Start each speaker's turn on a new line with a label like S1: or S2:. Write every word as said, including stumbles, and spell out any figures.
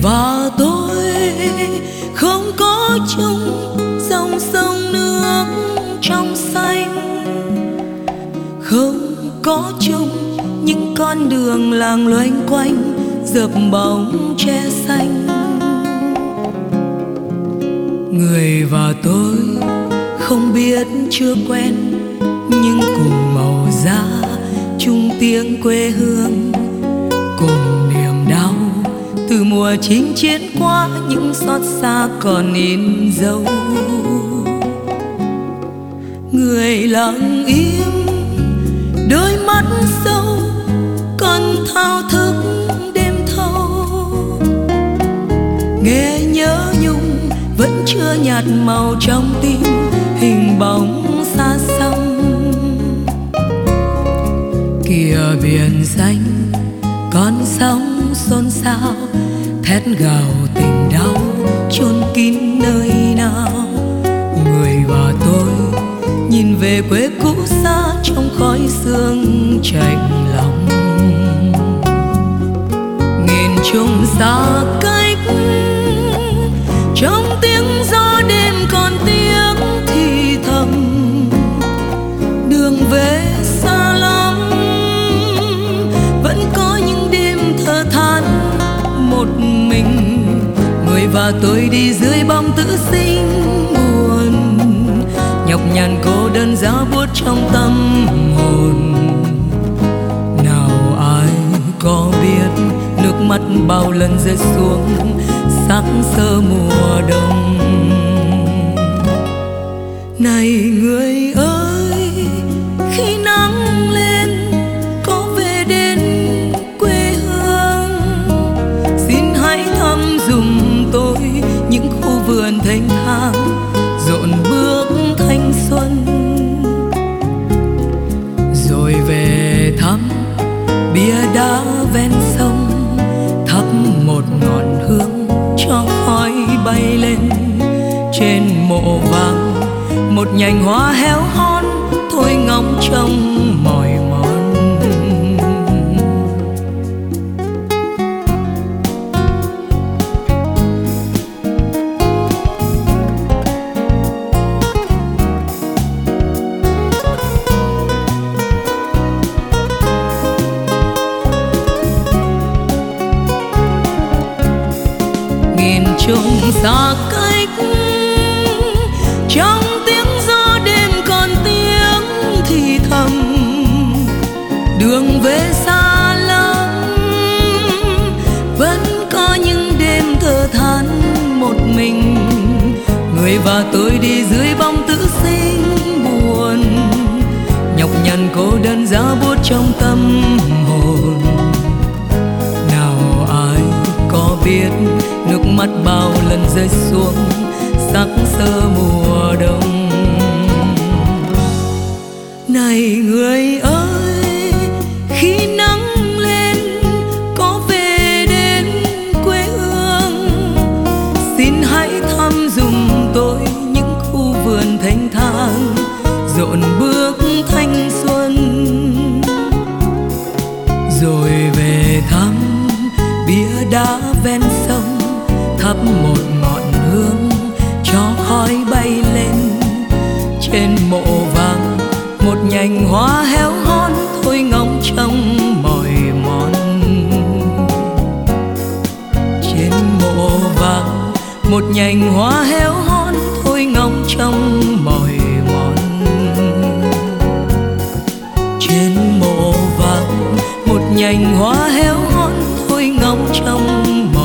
S1: và tôi không có chung dòng sông nước trong xanh, không có chung những con đường làng loanh quanh dợp bóng tre xanh. Người và tôi không biết chưa quen, nhưng cùng màu da, chung tiếng quê hương, cùng niềm đau từ mùa chinh chiến qua, những xót xa còn in dấu. Người lặng im, đôi mắt sâu còn thao thức đêm thâu, nghe nhớ nhung vẫn chưa nhạt màu trong tim, hình bóng xa xăm. Kìa biển xanh, con sóng xôn xao, thét gào tình đau chôn kín nơi nào. Người và tôi nhìn về quê cũ xa trong khói sương chạnh lòng. Nghìn trùng xa cách, trong tiếng gió đêm còn tiếng thì thầm. Đường về xa lắm, vẫn có những đêm thở than một mình. Người và tôi đi dưới bóng tử sinh buồn, nhọc nhằn cô đơn giá buốt trong tâm hồn. Nào ai có biết nước mắt bao lần rơi xuống sắc sơ mùa đông. Này người ơi, khi nắng lên có về đến quê hương, xin hãy thăm dùm tôi những khu vườn thanh thang rộn bước thanh xuân. Rồi về thăm bia đá ven sông, thắp một ngọn hương cho khói bay lên. Trên mộ vàng một nhành hoa héo hon, thôi ngóng trông mỏi mòn. Nghìn trùng xa cách, trong tiếng gió đêm còn tiếng thì thầm. Đường về xa lắm, vẫn có những đêm thở than một mình. Người và tôi đi dưới bóng tử sinh buồn, nhọc nhằn cô đơn giá buốt trong tâm hồn. Nào ai có biết nước mắt bao lần rơi xuống sắc sơ mùa đông. Này người ơi, khi nắng lên có về đến quê hương, xin hãy thăm dùm tôi những khu vườn thanh thang rộn bước thanh xuân. Rồi về thăm bia đá ven sông, thắp một ngọn hương cho khói bay lên. Trên mộ vàng một nhành hoa héo hon, thôi ngóng trông mỏi mòn. Trên mộ vàng một nhành hoa héo hon, thôi ngóng trông mỏi mòn. Trên mộ vàng một nhành hoa héo hon, thôi ngóng trông mỏi